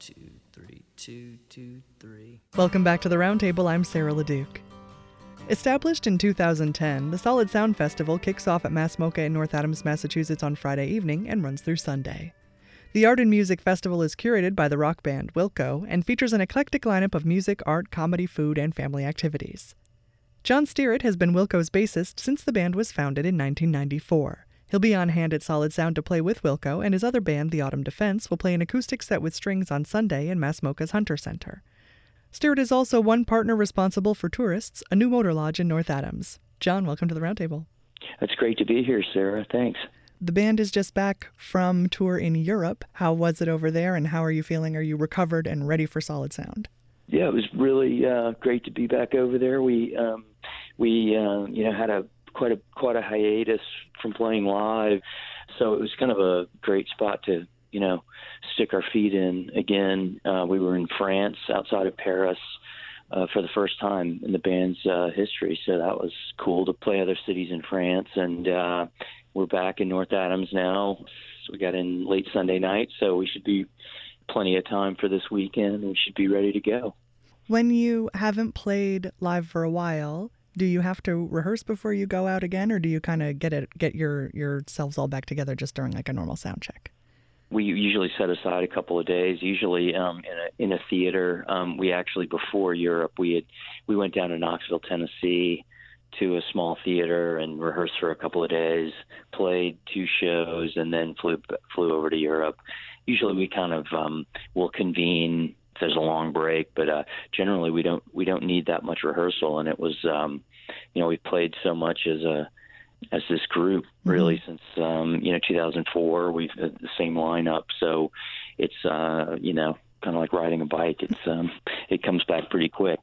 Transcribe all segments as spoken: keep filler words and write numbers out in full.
two, three, two, two, three. Welcome back to the Roundtable. I'm Sarah LeDuc. Established in two thousand ten, the Solid Sound Festival kicks off at Mass MoCA in North Adams, Massachusetts on Friday evening and runs through Sunday. The Art and Music Festival is curated by the rock band Wilco and features an eclectic lineup of music, art, comedy, food, and family activities. John Stearett has been Wilco's bassist since the band was founded in nineteen ninety-four. He'll be on hand at Solid Sound to play with Wilco, and his other band, the Autumn Defense, will play an acoustic set with strings on Sunday in Mass MoCA's Hunter Center. Stearett is also one partner responsible for Tourists, a new motor lodge in North Adams. John, welcome to the Roundtable. It's great to be here, Sarah. Thanks. The band is just back from tour in Europe. How was it over there, and how are you feeling? Are you recovered and ready for Solid Sound? Yeah, it was really uh, great to be back over there. We um, we uh, you know had a quite a quite a hiatus from playing live, so it was kind of a great spot to you know stick our feet in again. Uh, we were in France, outside of Paris, uh, for the first time in the band's uh, history, so that was cool to play other cities in France. And uh, we're back in North Adams now. So we got in late Sunday night, so we should be plenty of time for this weekend. We should be ready to go. When you haven't played live for a while, do you have to rehearse before you go out again, or do you kind of get it get your yourselves all back together just during like a normal sound check? We usually set aside a couple of days. Usually um, in a in a theater. Um, we actually before Europe we had we went down to Knoxville, Tennessee, to a small theater and rehearsed for a couple of days. Played two shows and then flew flew over to Europe. Usually we kind of um, will convene if there's a long break, but uh, generally we don't we don't need that much rehearsal. And it was um, you know we've played so much as a as this group really mm-hmm. since um, you know two thousand four. We've had the same lineup, so it's uh, you know kind of like riding a bike. It's um, it comes back pretty quick.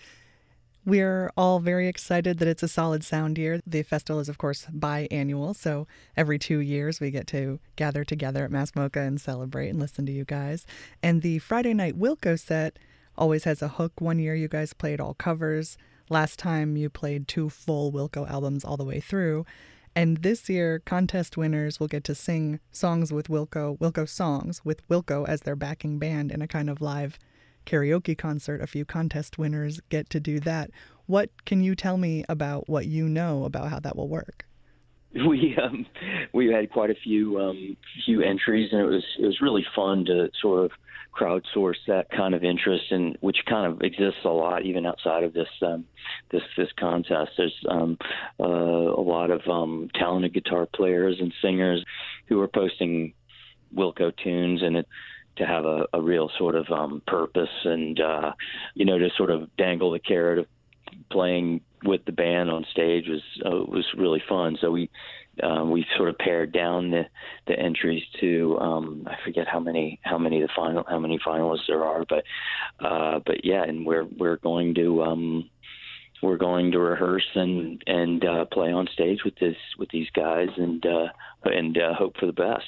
We're all very excited that it's a Solid Sound year. The festival is, of course, biannual, so every two years we get to gather together at Mass MoCA and celebrate and listen to you guys. And the Friday night Wilco set always has a hook. One year you guys played all covers. Last time you played two full Wilco albums all the way through. And this year, contest winners will get to sing songs with Wilco, Wilco songs with Wilco as their backing band in a kind of live karaoke concert. A few contest winners get to do that. What can you tell me about what you know about how that will work? We um, we had quite a few um, few entries, and it was it was really fun to sort of crowdsource that kind of interest, and which kind of exists a lot even outside of this um, this this contest. There's um, uh, a lot of um, talented guitar players and singers who are posting Wilco tunes, and it to have a, a real sort of um, purpose and, uh, you know, to sort of dangle the carrot of playing with the band on stage was uh, was really fun. So we uh, we sort of pared down the, the entries to um, I forget how many how many the final how many finalists there are, but uh, but yeah, and we're we're going to um, we're going to rehearse and and uh, play on stage with this with these guys and uh, and uh, hope for the best.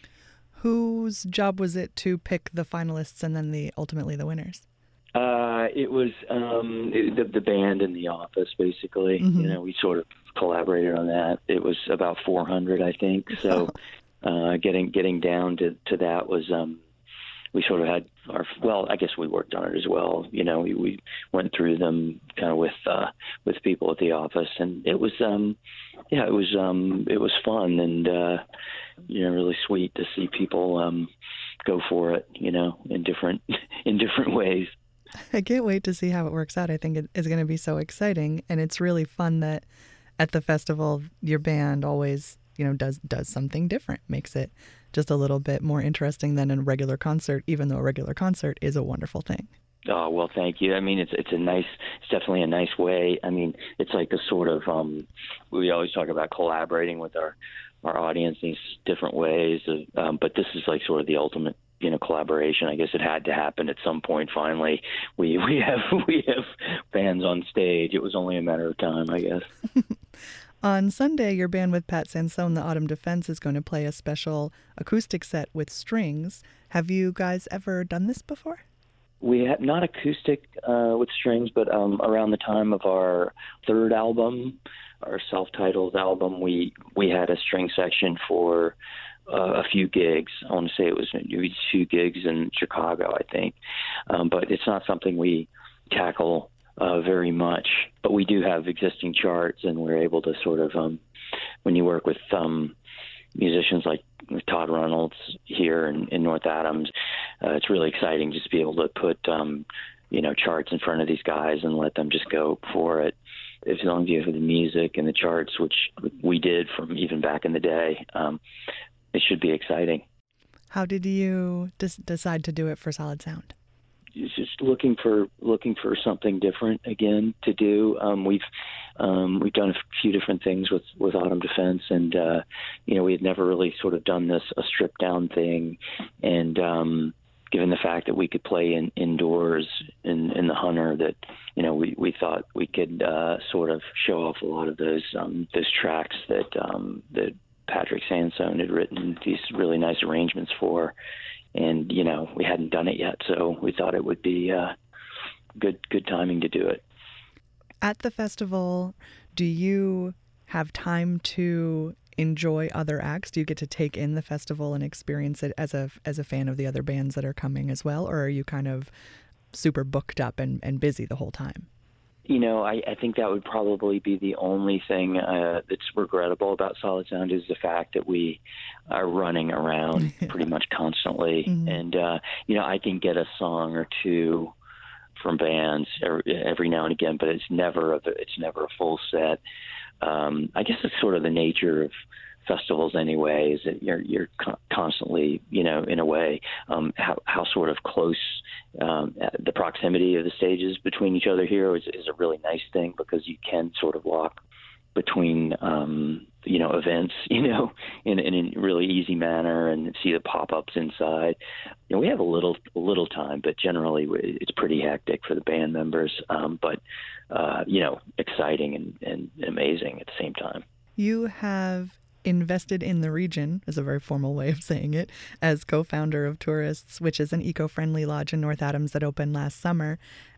Whose job was it to pick the finalists and then the ultimately the winners? Uh, it was um, it, the, the band in the office, basically. Mm-hmm. You know, we sort of collaborated on that. It was about four hundred, I think. So uh, getting getting down to, to that was um, we sort of had our well, I guess we worked on it as well. You know, we, we went through them kind of with uh, with people at the office, and it was um, yeah, it was um, it was fun and. Uh, you know, really sweet to see people um, go for it, you know, in different in different ways. I can't wait to see how it works out. I think it is going to be so exciting, and it's really fun that at the festival your band always, you know, does does something different, makes it just a little bit more interesting than a regular concert, even though a regular concert is a wonderful thing. Oh, well, thank you. I mean, it's it's a nice, it's definitely a nice way. I mean, it's like a sort of, um, we always talk about collaborating with our, our audience in these different ways, um, but this is like sort of the ultimate, you know, collaboration. I guess it had to happen at some point. Finally, we we have we have bands on stage. It was only a matter of time, I guess. On Sunday, your band with Pat Sansone, the Autumn Defense, is going to play a special acoustic set with strings. Have you guys ever done this before? We have not acoustic uh, with strings, but um, around the time of our third album, our self-titled album, we we had a string section for uh, a few gigs. I want to say it was maybe two gigs in Chicago, I think. Um, but it's not something we tackle uh, very much. But we do have existing charts, and we're able to sort of, um, when you work with um, musicians like Todd Reynolds here in, in North Adams, uh, it's really exciting just to be able to put, um, you know, charts in front of these guys and let them just go for it. As long as you have the music and the charts, which we did from even back in the day, um, it should be exciting. How did you des- decide to do it for Solid Sound? It's just looking for looking for something different again to do. Um, we've um, we've done a few different things with, with Autumn Defense, and uh, you know we had never really sort of done this a stripped down thing, and um, given the fact that we could play in, indoors in, in the Hunter, that you know we, we thought we could uh, sort of show off a lot of those um, those tracks that um, that Patrick Sansone had written these really nice arrangements for. And, you know, we hadn't done it yet, so we thought it would be uh, good good timing to do it. At the festival, do you have time to enjoy other acts? Do you get to take in the festival and experience it as a as a fan of the other bands that are coming as well? Or are you kind of super booked up and, and busy the whole time? You know, I, I think that would probably be the only thing uh, that's regrettable about Solid Sound is the fact that we are running around pretty much constantly. Mm-hmm. And, uh, you know, I can get a song or two from bands every, every now and again, but it's never a, it's never a full set. Um, I guess it's sort of the nature of festivals anyway, is that you're you're co- constantly, you know, in a way, um, how how sort of close um, the proximity of the stages between each other here is, is a really nice thing, because you can sort of walk between um, you know events, you know, in, in a really easy manner, and see the pop-ups inside. You know, we have a little a little time, but generally it's pretty hectic for the band members. Um, but uh, you know, exciting and, and amazing at the same time. You have invested in the region, is a very formal way of saying it, as co-founder of Tourists, which is an eco-friendly lodge in North Adams that opened last summer.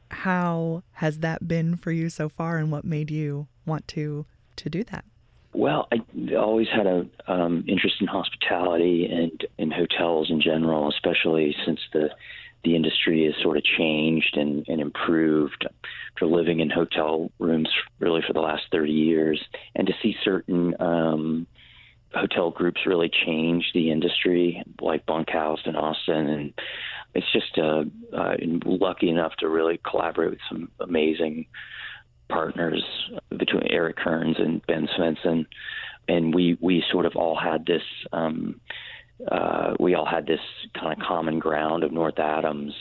How has that been for you so far, and what made you want to to do that? Well, I always had a um, interest in hospitality and in hotels in general, especially since the the industry has sort of changed and, and improved. For living in hotel rooms really for the last thirty years, and to see certain um, hotel groups really change the industry, like Bunkhouse in Austin, and it's just uh, uh, lucky enough to really collaborate with some amazing partners between Eric Kearns and Ben Svensson, and we we sort of all had this um, uh, we all had this kind of common ground of North Adams.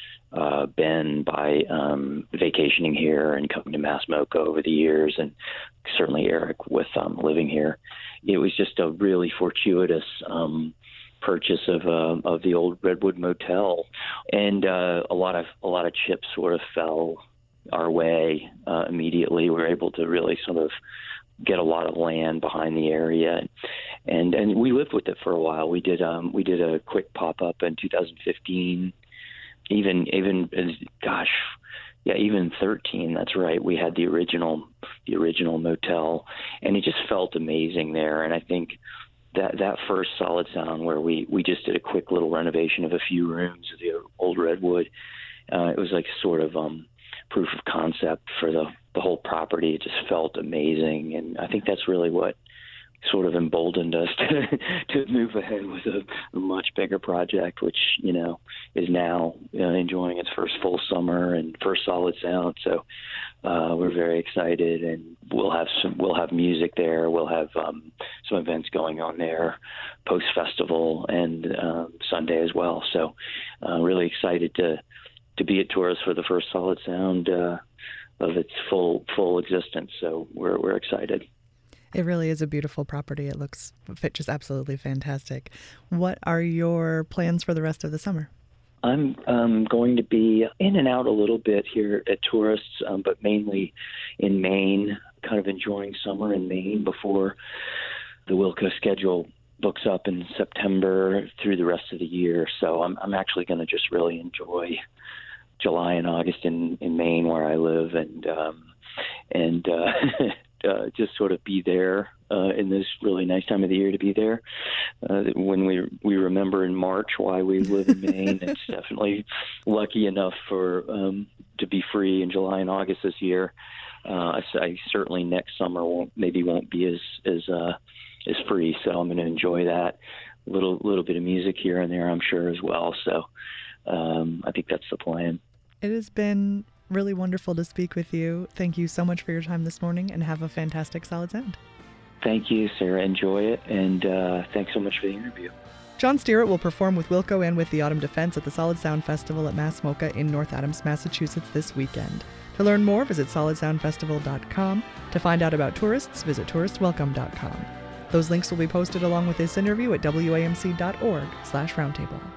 Uh, Ben by um, vacationing here and coming to Mass Mocha over the years, and certainly Eric with um, living here. It was just a really fortuitous um, purchase of uh, of the old Redwood Motel, and uh, a lot of a lot of chips sort of fell our way uh, immediately. We were able to really sort of get a lot of land behind the area, and and we lived with it for a while. We did um, we did a quick pop up in two thousand fifteen. Even, even, gosh, yeah, even thirteen. That's right. We had the original, the original motel, and it just felt amazing there. And I think that that first Solid Sound, where we we just did a quick little renovation of a few rooms of the old Redwood, uh, it was like sort of um, proof of concept for the the whole property. It just felt amazing, and I think that's really what sort of emboldened us to to move ahead with a, a much bigger project, which, you know, is now uh, enjoying its first full summer and first Solid Sound. So uh, we're very excited, and we'll have some we'll have music there. We'll have um, some events going on there post festival and uh, Sunday as well. So uh, really excited to to be at Tourists for the first Solid Sound uh, of its full full existence. So we're we're excited. It really is a beautiful property. It looks just absolutely fantastic. What are your plans for the rest of the summer? I'm um, going to be in and out a little bit here at Tourists, um, but mainly in Maine, kind of enjoying summer in Maine before the Wilco schedule books up in September through the rest of the year. So I'm, I'm actually going to just really enjoy July and August in, in Maine, where I live, and um, and uh, uh, just sort of be there uh, in this really nice time of the year to be there. Uh, when we we remember in March why we live in Maine, it's definitely lucky enough for um, to be free in July and August this year. Uh, I, I certainly next summer won't maybe won't be as as uh, as free, so I'm going to enjoy that. A little little bit of music here and there, I'm sure, as well. So um, I think that's the plan. It has been really wonderful to speak with you. Thank you so much for your time this morning, and have a fantastic Solid Sound. Thank you, Sarah. Enjoy it, and uh, thanks so much for the interview. John Stewart will perform with Wilco and with the Autumn Defense at the Solid Sound Festival at Mass MoCA in North Adams, Massachusetts this weekend. To learn more, visit solid sound festival dot com. To find out about tourists, visit tourist welcome dot com. Those links will be posted along with this interview at W A M C dot org slash roundtable.